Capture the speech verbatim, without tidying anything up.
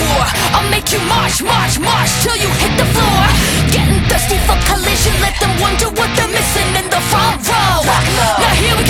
for. I'll make you march, march, march till you hit the floor. Getting thirsty for collision, let them wonder what they're missing in the front row. Now here we